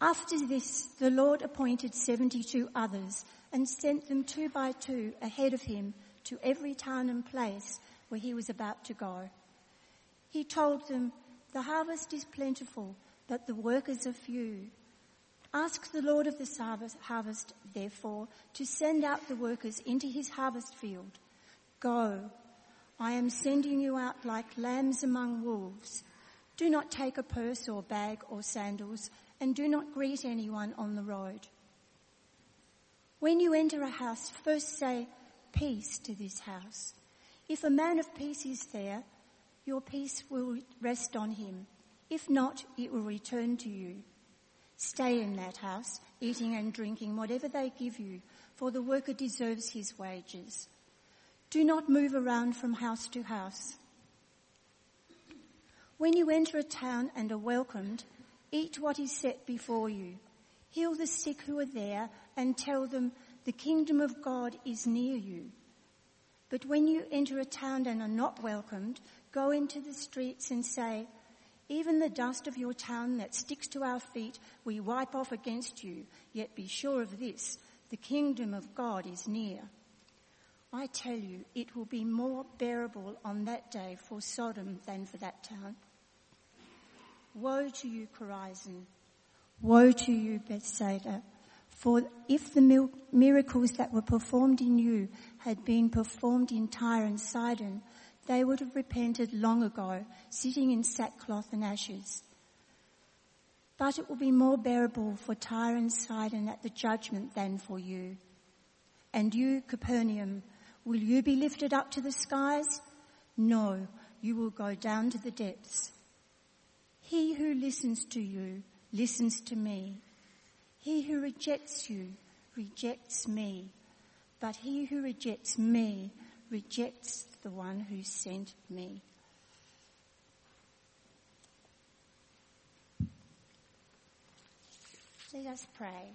After this, the Lord appointed 72 others and sent them 2 by 2 ahead of him to every town and place where he was about to go. He told them, "The harvest is plentiful, but the workers are few. Ask the Lord of the harvest, therefore, to send out the workers into his harvest field. Go, I am sending you out like lambs among wolves. Do not take a purse or bag or sandals, and do not greet anyone on the road. When you enter a house, first say, 'Peace to this house.' If a man of peace is there, your peace will rest on him. If not, it will return to you. Stay in that house, eating and drinking whatever they give you, for the worker deserves his wages. Do not move around from house to house. When you enter a town and are welcomed, eat what is set before you. Heal the sick who are there and tell them, 'The kingdom of God is near you.' But when you enter a town and are not welcomed, go into the streets and say, 'Even the dust of your town that sticks to our feet we wipe off against you, yet be sure of this, the kingdom of God is near.' I tell you, it will be more bearable on that day for Sodom than for that town. Woe to you, Chorazin! Woe to you, Bethsaida! For if the miracles that were performed in you had been performed in Tyre and Sidon, they would have repented long ago, sitting in sackcloth and ashes. But it will be more bearable for Tyre and Sidon at the judgment than for you. And you, Capernaum, will you be lifted up to the skies? No, you will go down to the depths. He who listens to you listens to me. He who rejects you rejects me. But he who rejects me rejects the one who sent me." Let us pray.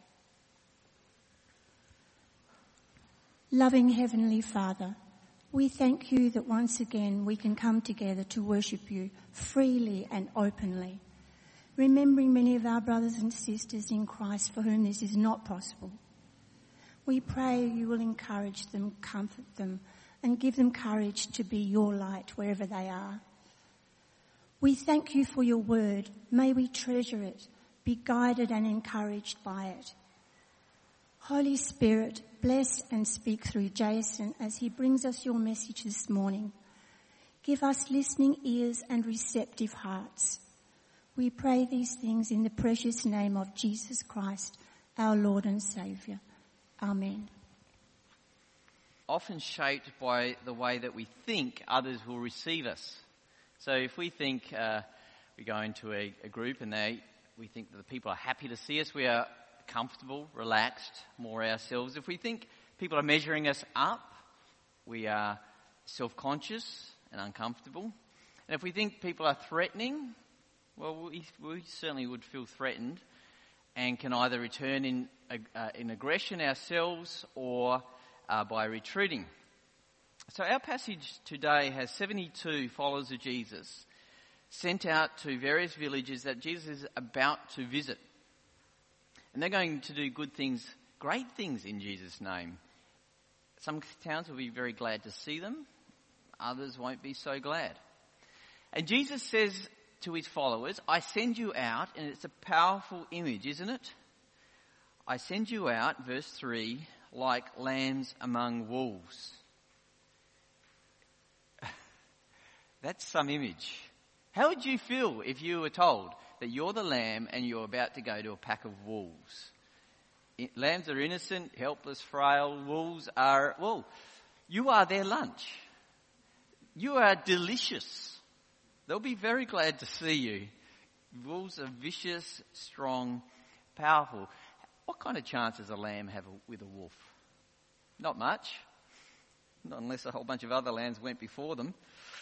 Loving Heavenly Father, we thank you that once again we can come together to worship you freely and openly, remembering many of our brothers and sisters in Christ for whom this is not possible. We pray you will encourage them, comfort them, and give them courage to be your light wherever they are. We thank you for your word. May we treasure it, be guided and encouraged by it. Holy Spirit, bless and speak through Jason as he brings us your message this morning. Give us listening ears and receptive hearts. We pray these things in the precious name of Jesus Christ, our Lord and Saviour. Amen. Often shaped by the way that we think others will receive us. So if we think we go into a group and we think that the people are happy to see us, we are comfortable, relaxed, more ourselves. If we think people are measuring us up, we are self-conscious and uncomfortable. And if we think people are threatening, well, we certainly would feel threatened and can either return in aggression ourselves or by retreating. So our passage today has 72 followers of Jesus sent out to various villages that Jesus is about to visit. And they're going to do good things, great things in Jesus' name. Some towns will be very glad to see them. Others won't be so glad. And Jesus says to his followers, "I send you out," and it's a powerful image, isn't it? "I send you out," verse 3, "like lambs among wolves." That's some image. How would you feel if you were told that you're the lamb and you're about to go to a pack of wolves? Lambs are innocent, helpless, frail. Wolves are, you are their lunch. You are delicious. They'll be very glad to see you. Wolves are vicious, strong, powerful. What kind of chance does a lamb have with a wolf? Not much. Not unless a whole bunch of other lambs went before them.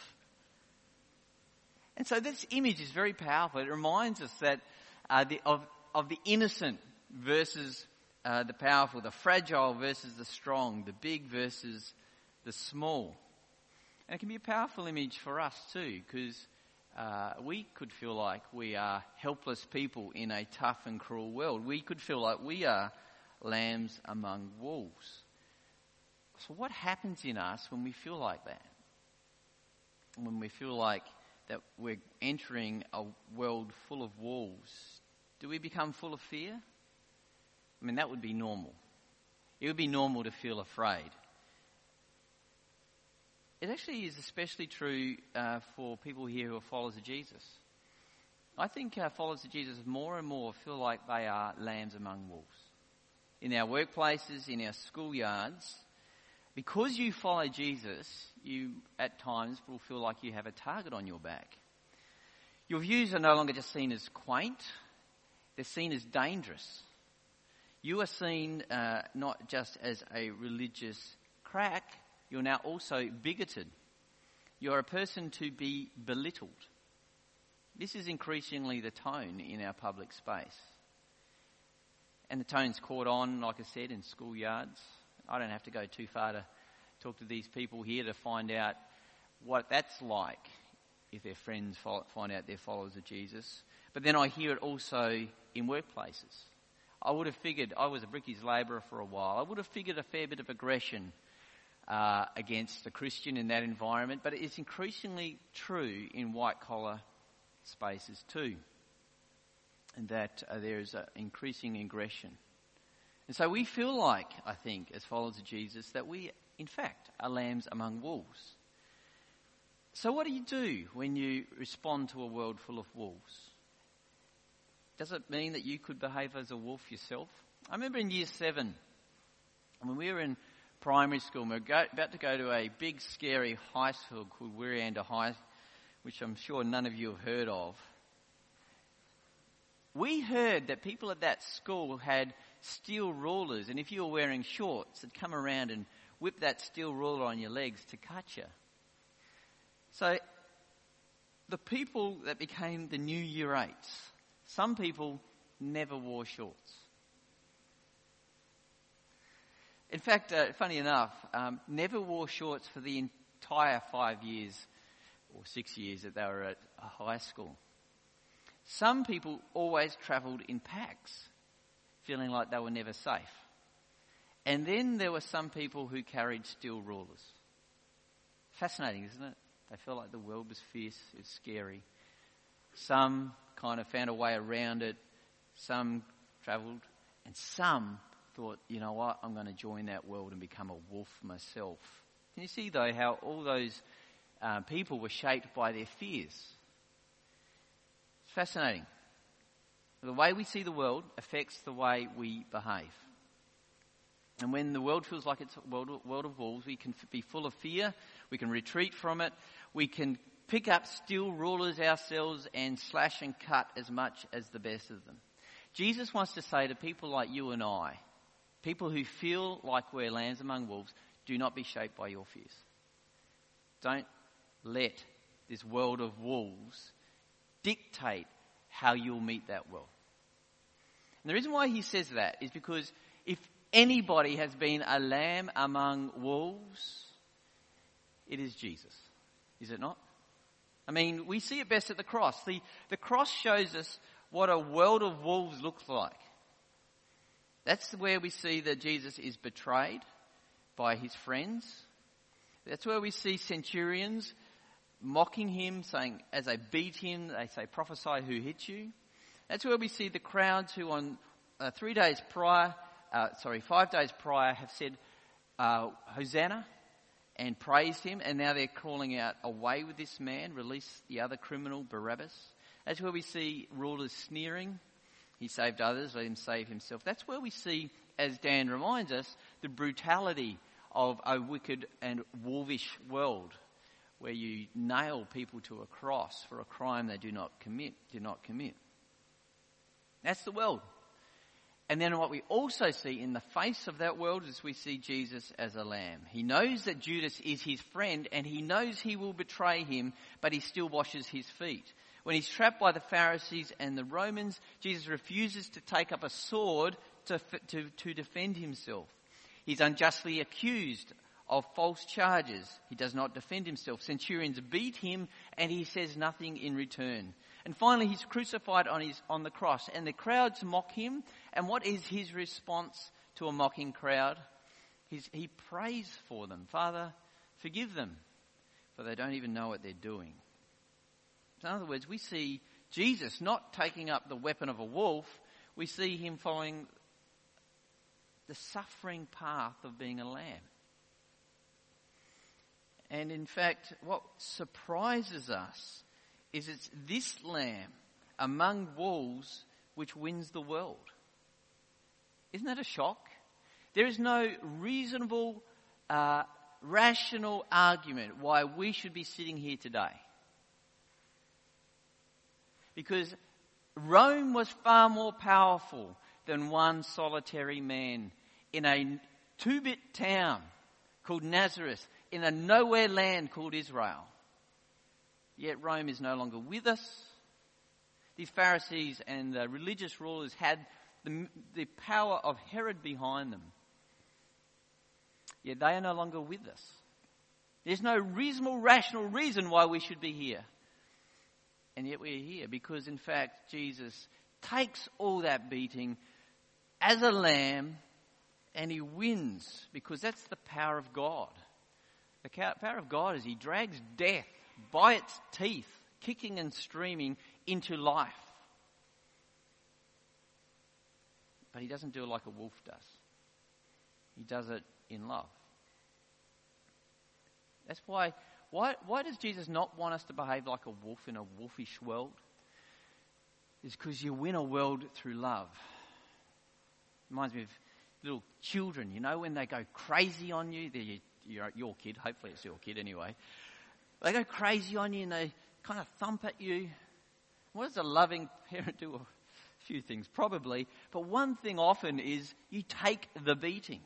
And so this image is very powerful. It reminds us that of the innocent versus the powerful, the fragile versus the strong, the big versus the small. And it can be a powerful image for us too, because we could feel like we are helpless people in a tough and cruel world. We could feel like we are lambs among wolves. So what happens in us when we feel like that? When we feel like that we're entering a world full of wolves, do we become full of fear? I mean, that would be normal. It would be normal to feel afraid. It actually is especially true for people here who are followers of Jesus. I think followers of Jesus more and more feel like they are lambs among wolves. In our workplaces, in our schoolyards, because you follow Jesus, you at times will feel like you have a target on your back. Your views are no longer just seen as quaint, they're seen as dangerous. You are seen not just as a religious crack, you're now also bigoted. You're a person to be belittled. This is increasingly the tone in our public space. And the tone's caught on, like I said, in schoolyards. I don't have to go too far to talk to these people here to find out what that's like if their friends find out they're followers of Jesus. But then I hear it also in workplaces. I would have figured, I was a brickies labourer for a while, I would have figured a fair bit of aggression against a Christian in that environment, but it's increasingly true in white-collar spaces too, and that there is increasing aggression. And so we feel like, I think, as followers of Jesus, that we, in fact, are lambs among wolves. So what do you do when you respond to a world full of wolves? Does it mean that you could behave as a wolf yourself? I remember in year 7, when we were in primary school, we were about to go to a big, scary high school called Wirianda High, which I'm sure none of you have heard of. We heard that people at that school had steel rulers, and if you were wearing shorts, they'd come around and whip that steel ruler on your legs to cut you. So the people that became the new year 8s, some people never wore shorts. In fact, funny enough, never wore shorts for the entire 5 years or 6 years that they were at a high school. Some people always travelled in packs, feeling like they were never safe. And then there were some people who carried steel rulers. Fascinating, isn't it? They felt like the world was fierce, it's scary. Some kind of found a way around it, some travelled, and some thought, you know what, I'm going to join that world and become a wolf myself. Can you see, though, how all those people were shaped by their fears? It's fascinating. The way we see the world affects the way we behave. And when the world feels like it's a world of wolves, we can be full of fear, we can retreat from it, we can pick up steel rulers ourselves and slash and cut as much as the best of them. Jesus wants to say to people like you and I, people who feel like we're lambs among wolves, do not be shaped by your fears. Don't let this world of wolves dictate how you'll meet that world. And the reason why he says that is because if anybody has been a lamb among wolves, it is Jesus. Is it not? I mean, we see it best at the cross. The cross shows us what a world of wolves looks like. That's where we see that Jesus is betrayed by his friends. That's where we see centurions mocking him, saying, as they beat him, they say, prophesy who hit you. That's where we see the crowds who on 5 days prior have said, Hosanna, and praised him, and now they're calling out, away with this man, release the other criminal, Barabbas. That's where we see rulers sneering. He saved others, let him save himself. That's where we see, as Dan reminds us, the brutality of a wicked and wolvish world, where you nail people to a cross for a crime they did not commit. That's the world. And then what we also see in the face of that world is we see Jesus as a lamb. He knows that Judas is his friend and he knows he will betray him, but he still washes his feet. When he's trapped by the Pharisees and the Romans, Jesus refuses to take up a sword to defend himself. He's unjustly accused of false charges. He does not defend himself. Centurions beat him and he says nothing in return. And finally, he's crucified on the cross, and the crowds mock him. And what is his response to a mocking crowd? He prays for them. Father, forgive them, for they don't even know what they're doing. So in other words, we see Jesus not taking up the weapon of a wolf. We see him following the suffering path of being a lamb. And in fact, what surprises us is it's this lamb among wolves which wins the world. Isn't that a shock? There is no reasonable, rational argument why we should be sitting here today. Because Rome was far more powerful than one solitary man in a 2-bit town called Nazareth, in a nowhere land called Israel. Yet Rome is no longer with us. These Pharisees and the religious rulers had the power of Herod behind them. Yet they are no longer with us. There's no reasonable, rational reason why we should be here. And yet we're here because, in fact, Jesus takes all that beating as a lamb and he wins, because that's the power of God. The power of God is he drags death by its teeth, kicking and screaming, into life. But he doesn't do it like a wolf does. He does it in love. That's why does Jesus not want us to behave like a wolf in a wolfish world? It's because you win a world through love. Reminds me of little children, you know, when they go crazy on you. You're your kid, hopefully it's your kid anyway. They go crazy on you and they kind of thump at you. What does a loving parent do? A few things, probably. But one thing often is you take the beating.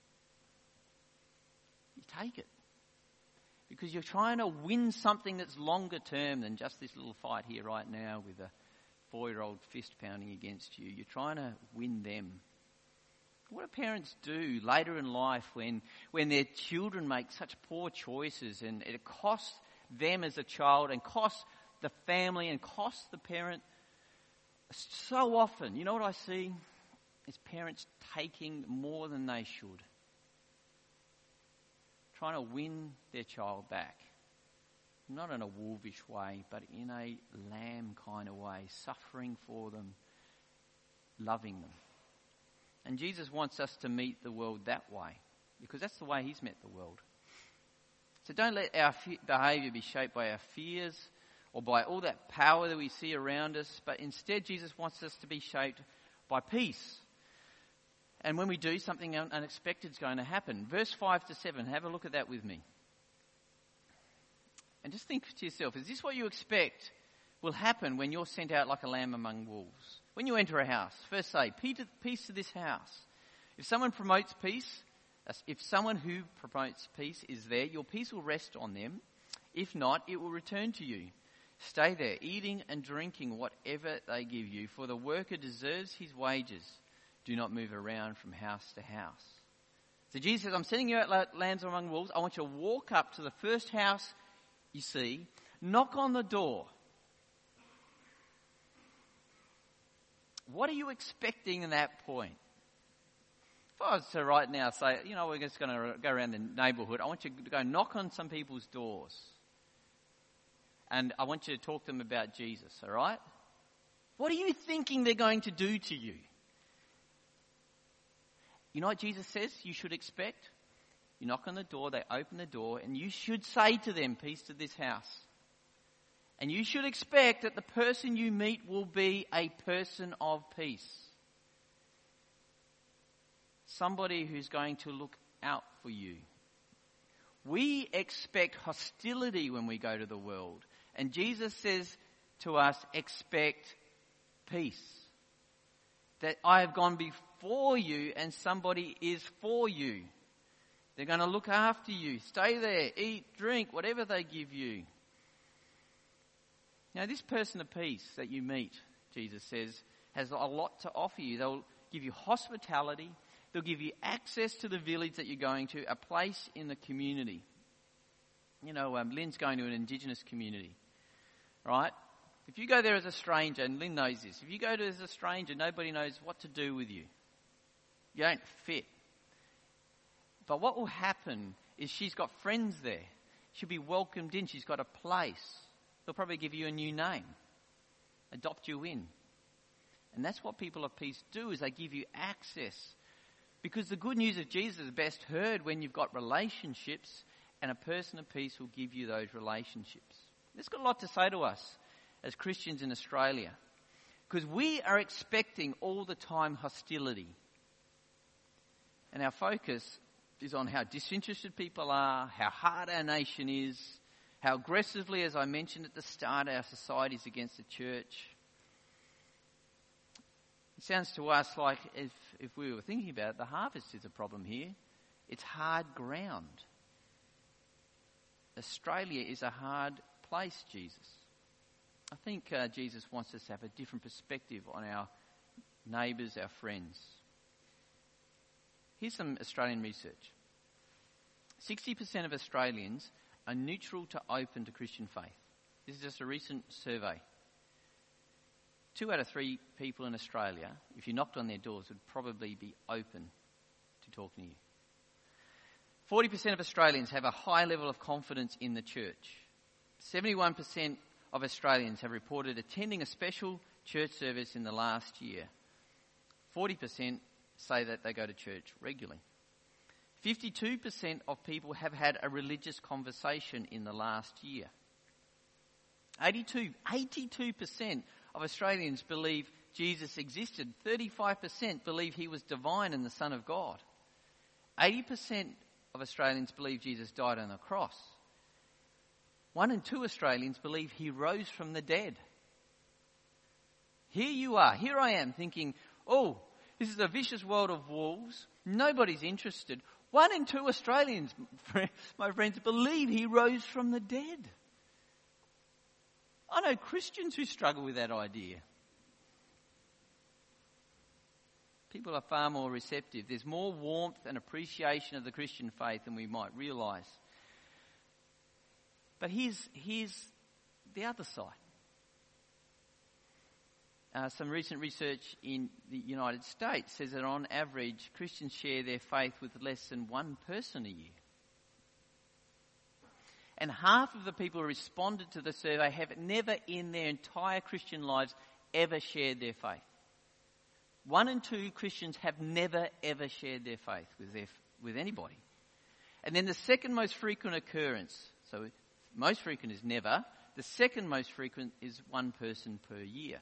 You take it. Because you're trying to win something that's longer term than just this little fight here right now with a 4-year-old fist pounding against you. You're trying to win them. What do parents do later in life when their children make such poor choices and it costs them as a child and costs the family and costs the parent? So often, you know what I see? Is parents taking more than they should. Trying to win their child back. Not in a wolfish way, but in a lamb kind of way. Suffering for them, loving them. And Jesus wants us to meet the world that way, because that's the way he's met the world. So don't let our behaviour be shaped by our fears or by all that power that we see around us, but instead Jesus wants us to be shaped by peace. And when we do, something unexpected is going to happen. Verse 5-7, have a look at that with me. And just think to yourself, is this what you expect will happen when you're sent out like a lamb among wolves? When you enter a house, first say, peace to this house. If someone who promotes peace is there, your peace will rest on them. If not, it will return to you. Stay there, eating and drinking whatever they give you, for the worker deserves his wages. Do not move around from house to house. So Jesus says, I'm sending you out like lambs among wolves. I want you to walk up to the first house you see, knock on the door. What are you expecting in that point? If I was to right now say, you know, we're just going to go around the neighbourhood, I want you to go knock on some people's doors. And I want you to talk to them about Jesus, all right? What are you thinking they're going to do to you? You know what Jesus says you should expect? You knock on the door, they open the door, and you should say to them, peace to this house. And you should expect that the person you meet will be a person of peace. Somebody who's going to look out for you. We expect hostility when we go to the world. And Jesus says to us, expect peace. That I have gone before you and somebody is for you. They're going to look after you. Stay there, eat, drink, whatever they give you. Now, this person of peace that you meet, Jesus says, has a lot to offer you. They'll give you hospitality. They'll give you access to the village that you're going to, a place in the community. You know, Lynn's going to an Indigenous community, right? If you go there as a stranger, and Lynn knows this, if you go there as a stranger, nobody knows what to do with you. You don't fit. But what will happen is she's got friends there. She'll be welcomed in. She's got a place. They'll probably give you a new name, adopt you in. And that's what people of peace do, is they give you access. Because the good news of Jesus is best heard when you've got relationships, and a person of peace will give you those relationships. It's got a lot to say to us as Christians in Australia, because we are expecting all the time hostility. And our focus is on how disinterested people are, how hard our nation is, how aggressively, as I mentioned at the start, our society is against the church. It sounds to us like, if we were thinking about it, the harvest is a problem here. It's hard ground. Australia is a hard place, Jesus. I think Jesus wants us to have a different perspective on our neighbours, our friends. Here's some Australian research. 60% of Australians are neutral to open to Christian faith. This is just a recent survey. 2 out of 3 people in Australia, if you knocked on their doors, would probably be open to talking to you. 40% of Australians have a high level of confidence in the church. 71% of Australians have reported attending a special church service in the last year. 40% say that they go to church regularly. 52% of people have had a religious conversation in the last year. 82% of Australians believe Jesus existed. 35% believe he was divine and the Son of God. 80% of Australians believe Jesus died on the cross. 1 in 2 Australians believe he rose from the dead. Here you are, here I am thinking, oh, this is a vicious world of wolves. Nobody's interested. 1 in 2 Australians, my friends, believe he rose from the dead. I know Christians who struggle with that idea. People are far more receptive. There's more warmth and appreciation of the Christian faith than we might realise. But here's the other side. Some recent research in the United States says that on average, Christians share their faith with less than one person a year. And half of the people who responded to the survey have never in their entire Christian lives ever shared their faith. 1 in 2 Christians have never ever shared their faith with anybody. And then the second most frequent occurrence, so most frequent is never, the second most frequent is one person per year.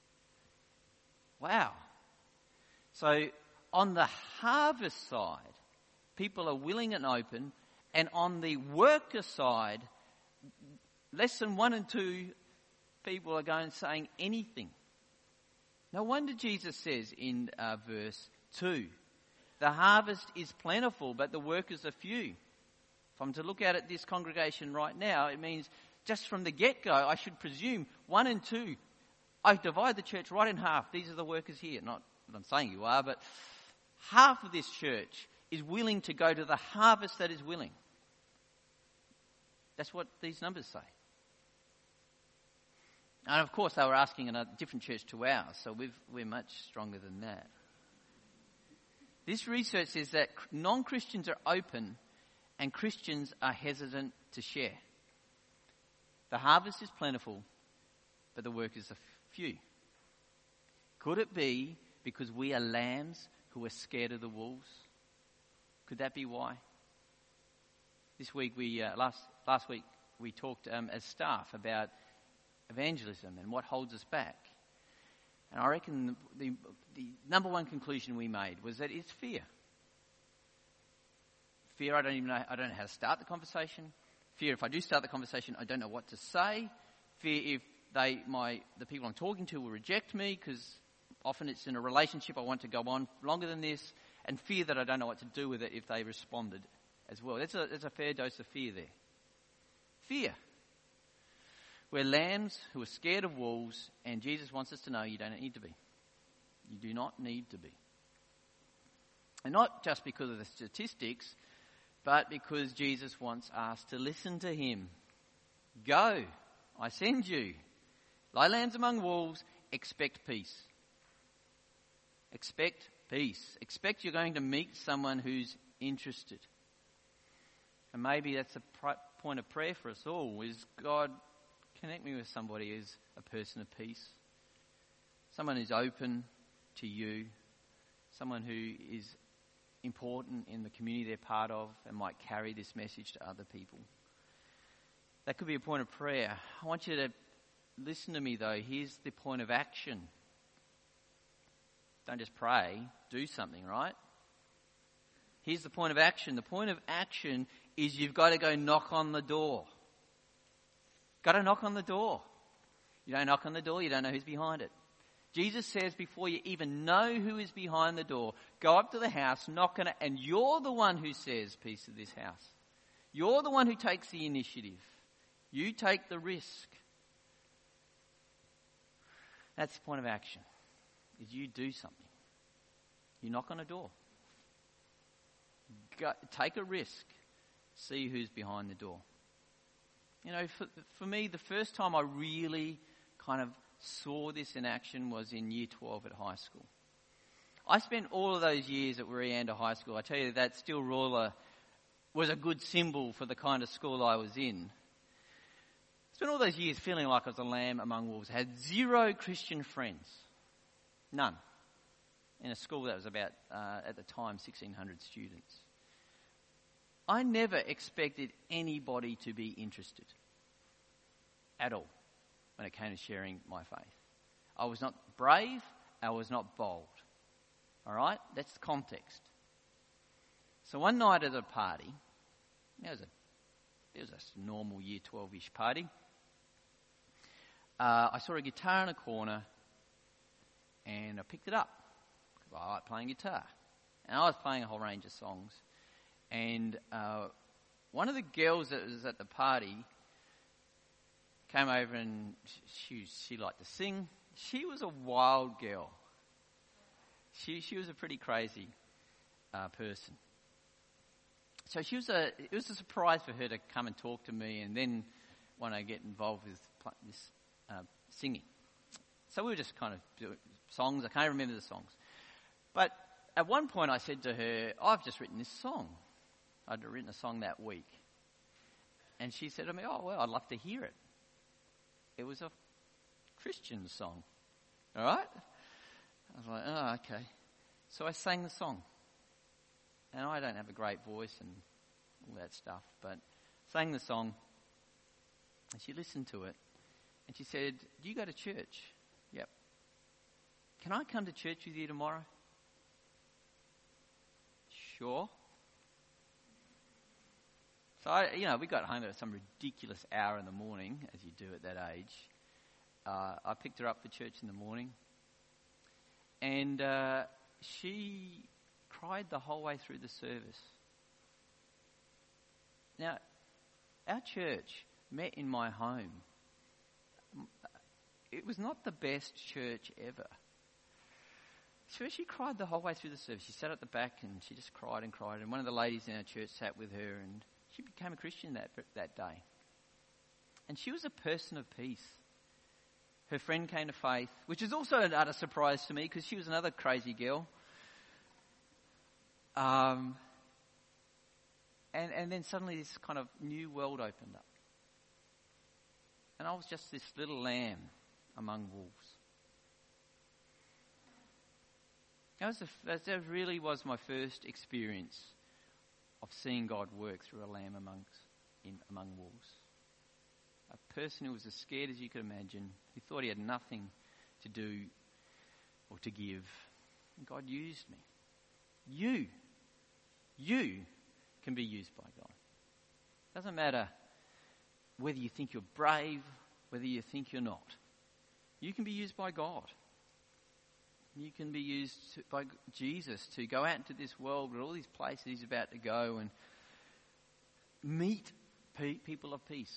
Wow. So on the harvest side, people are willing and open, and on the worker side, less than 1 in 2 people are going and saying anything. No wonder Jesus says in verse 2, the harvest is plentiful, but the workers are few. If I'm to look at this congregation right now, it means just from the get-go, I should presume 1 in 2. I divide the church right in half. These are the workers here. Not that I'm saying you are, but half of this church is willing to go to the harvest that is willing. That's what these numbers say. And of course, they were asking in a different church to ours, so we're much stronger than that. This research says that non-Christians are open and Christians are hesitant to share. The harvest is plentiful, but the workers are few. Could it be because we are lambs who are scared of the wolves? Could that be why? This week last week we talked as staff about evangelism and what holds us back. And I reckon the number one conclusion we made was that it's fear. Fear, I don't know how to start the conversation. Fear, if I do start the conversation, I don't know what to say. Fear if the people I'm talking to will reject me, because often it's in a relationship I want to go on longer than this. And fear that I don't know what to do with it if they responded as well. There's a fair dose of fear there. Fear. We're lambs who are scared of wolves, and Jesus wants us to know you don't need to be. You do not need to be. And not just because of the statistics, but because Jesus wants us to listen to him. Go, I send you. Lie lambs among wolves, expect peace. Expect peace. Expect you're going to meet someone who's interested. And maybe that's a point of prayer for us all, is God, connect me with somebody who's a person of peace. Someone who's open to you. Someone who is important in the community they're part of and might carry this message to other people. That could be a point of prayer. I want you to listen to me though. Here's the point of action. Don't just pray, do something, right? Here's the point of action. The point of action is you've got to go knock on the door. Got to knock on the door. You don't knock on the door, you don't know who's behind it. Jesus says before you even know who is behind the door, go up to the house, knock on it, and you're the one who says, peace to this house. You're the one who takes the initiative. You take the risk. That's the point of action, is you do something. You knock on a door. Go, take a risk. See who's behind the door. You know, for me, the first time I really kind of saw this in action was in year 12 at high school. I spent all of those years at Wirianda High School. I tell you, that steel ruler was a good symbol for the kind of school I was in. I spent all those years feeling like I was a lamb among wolves. I had 0 Christian friends. None. In a school that was about, at the time, 1,600 students. I never expected anybody to be interested at all when it came to sharing my faith. I was not brave. I was not bold. All right? That's the context. So one night at a party, it was a normal year 12-ish party, I saw a guitar in a corner and I picked it up because I like playing guitar. And I was playing a whole range of songs. And one of the girls that was at the party came over and she liked to sing. She was a wild girl. She was a pretty crazy person. So it was a surprise for her to come and talk to me and then want to get involved with this singing. So we were just kind of doing songs. I can't remember the songs. But at one point I said to her, I've just written this song. I'd written a song that week. And she said to me, oh, well, I'd love to hear it. It was a Christian song. All right? I was like, oh, okay. So I sang the song. And I don't have a great voice and all that stuff, but sang the song. And she listened to it. And she said, do you go to church? Yep. Can I come to church with you tomorrow? Sure. So, we got home at some ridiculous hour in the morning, as you do at that age. I picked her up for church in the morning. And she cried the whole way through the service. Now, our church met in my home. It was not the best church ever. So she cried the whole way through the service. She sat at the back and she just cried and cried. And one of the ladies in our church sat with her and she became a Christian that day. And she was a person of peace. Her friend came to faith, which is also an utter surprise to me because she was another crazy girl. And then suddenly this kind of new world opened up. And I was just this little lamb among wolves. That really was my first experience of seeing God work through a lamb among wolves. A person who was as scared as you could imagine, who thought he had nothing to do or to give. And God used me. You can be used by God. Doesn't matter whether you think you're brave, whether you think you're not. You can be used by God. You can be used by Jesus to go out into this world with all these places he's about to go and meet people of peace.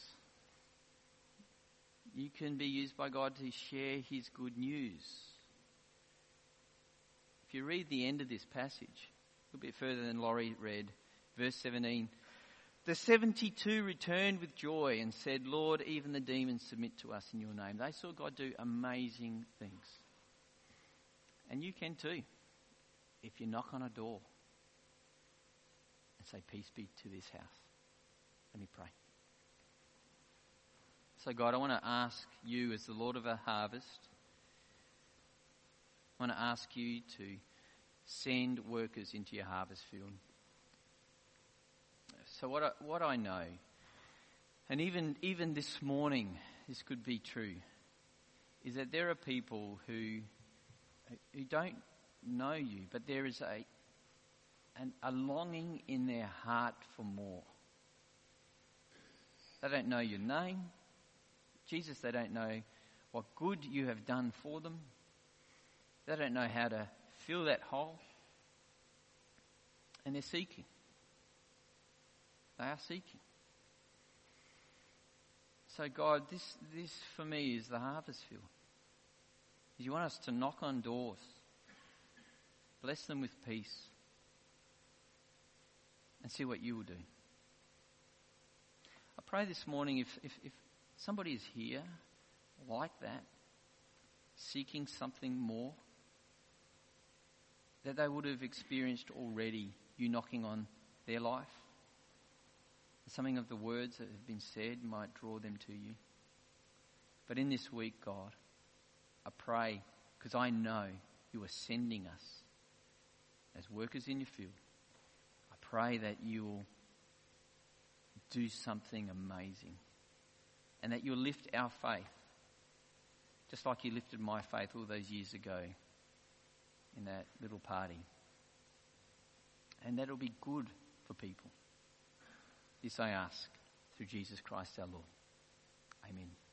You can be used by God to share his good news. If you read the end of this passage, little bit further than Laurie read, verse 17. The 72 returned with joy and said, Lord, even the demons submit to us in your name. They saw God do amazing things. And you can too, if you knock on a door and say, peace be to this house. Let me pray. So God, I want to ask you as the Lord of our harvest, I want to ask you to send workers into your harvest field. So what I know, and even this morning, this could be true, is that there are people who don't know you, but there is a longing in their heart for more. They don't know your name. Jesus, they don't know what good you have done for them. They don't know how to fill that hole. And they're seeking. They are seeking. So God, this for me is the harvest field. You want us to knock on doors. Bless them with peace. And see what you will do. I pray this morning if somebody is here like that, seeking something more, that they would have experienced already you knocking on their life. Something of the words that have been said might draw them to you. But in this week, God, I pray, because I know you are sending us as workers in your field. I pray that you will do something amazing and that you'll lift our faith, just like you lifted my faith all those years ago in that little party. And that'll be good for people. This I ask through Jesus Christ our Lord. Amen.